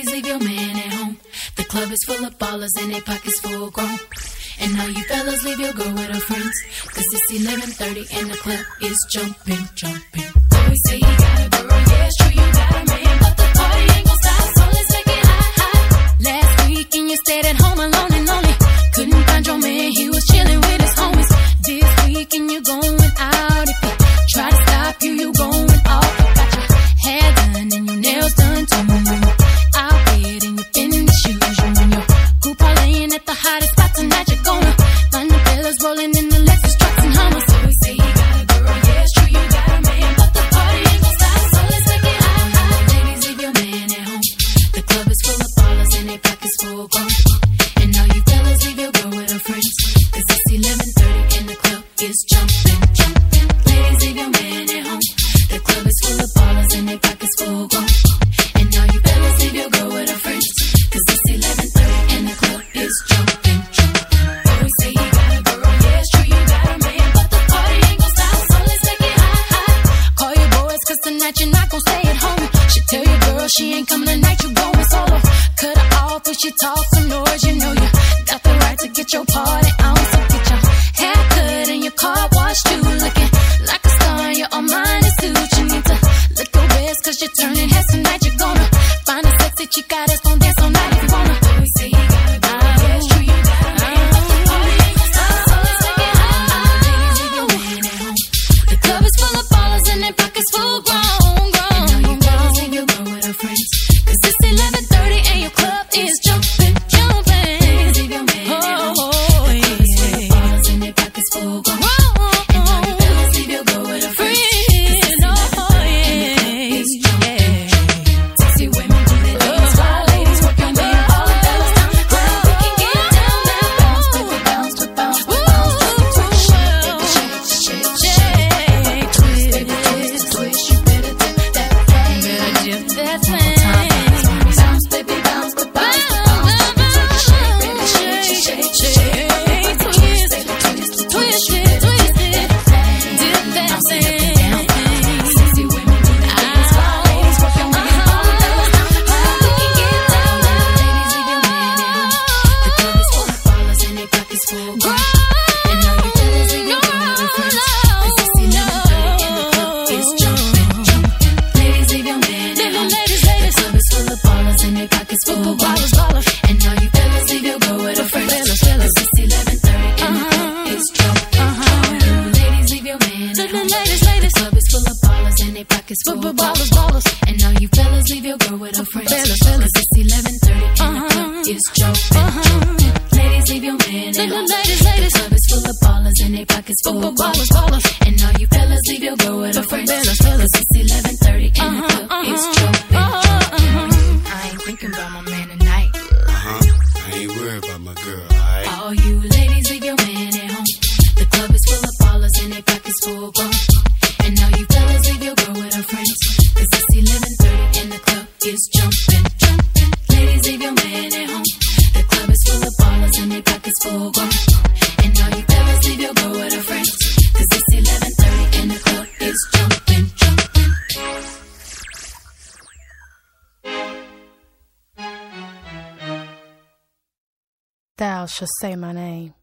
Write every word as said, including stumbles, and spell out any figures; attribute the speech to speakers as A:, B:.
A: ladies, leave your man at home. The club is full of ballers and their pockets full grown. And all you fellas, leave your girl with her friends, cause it's eleven thirty and the club is jumping, jumping. Always say you got a girl, yeah, it's true, you got a man, but the party ain't gon' stop, so let's make it hot, hot. Last weekend you stayed at home alone and lonely. Couldn't find your man, he was chilling with his homies. This weekend you going out. If he try to stop you, you going off. You got your hair done and your nails done too. Out there and you in the shoes. You and your group parlaying at the hottest spot tonight. You're gonna find the fellas rolling in the Lexus trucks and Hummers. So we say you got a girl, yeah, it's true, you got a man, but the party ain't gon' stop, so let's make it hot, hot. Ladies, leave your man at home. The club is full of ballers and their pockets full grown. And all you fellas, leave your girl with her friends, cause it's eleven thirty and the club is jumping, jumping. Ladies, leave your man at home. The club is full of ballers and their pockets full grown. And all you fellas, leave your girl with her friends, cause it's eleven thirty and the club is jumping, jumping. Always say you got a girl, yeah, it's true, you got a man, but the party ain't gon' stop, so let's make it hot, hot. Call your boys, cause tonight you're not gon' stay at home. She tell your girl she ain't coming tonight, you going solo. Cut her off when she talk some noise, you know you got the right to get your party on. So get your hair cut and your car washed too. Looking like a star in your Armani suit. You need to look your best, cause you're turning heads tonight. You're gonna find a sexy chica that's gonna dance all night if you wanna. Always say you got a girl, yeah, it's true, you got a man, but the party ain't gon' stop, so let's make it hot, hot. Ladies, leave your man at home. The club is full of ballers and their pockets full grown, grown. And all you fellas, leave your girl with her friends, cause it's eleven thirty and your club is jumping, jumping. Ladies, leave your man at home. The club is full of ballers and their pockets full grown. And all you fellas, leave your girl with her friends, cause it's eleven thirty and the club is jumping, jumping. Sexy women do their things, wild ladies work your man, all the fellas down the crowd. We can get down now, bounce, baby, bounce, but bounce, but bounce. Twist, shake, baby, shake, shake, shake. Twist, baby, twist, twist. You better dip that thing, better dip that thing. Bounce, baby, bounce, but bounce, but bounce. Shake, baby, shake, shake, shake. Twist, baby, twist, twist. You better dip that thing, dip that thing. Sexy women do their things, wild ladies work your man, all the fellas down the crowd. We can get down now, ladies, leave your man at home. The club is full of ballers and their pockets full grown. And all you fellas, leave your girl with her friends, cause it's eleven thirty and the club is jumping, jumping. Ladies, leave your man at home. The club is full of ballers and their pockets full grown. And all you fellas, leave your girl with her friends, cause it's eleven thirty and the club is jumping, jumping. Ladies, leave your man at home. The club is full of ballers and their pockets full grown. And all you fellas, leave your girl with her friends, cause it's eleven thirty and the club is jumping, jumping. Ladies, leave your man at home. The club is full of ballers and their pockets full grown. And all you fellas, leave your girl with her friends, cause it's eleven thirty and the club is jumping, jumping. I ain't thinking about my man tonight.
B: Uh-huh. I ain't worried about my girl, alright?
A: All you ladies, leave your man at home. The club is full of ballers and their pockets full grown. And all you fellas, leave your girl with her friends, cause it's eleven thirty and the club is jumping, jumping. Ladies, leave your man at home. The club is full of ballers and their pockets full grown. And all you fellas, leave your girl with her friends, cause it's eleven thirty and the club is jumping, jumping.
C: Thou shalt say my name.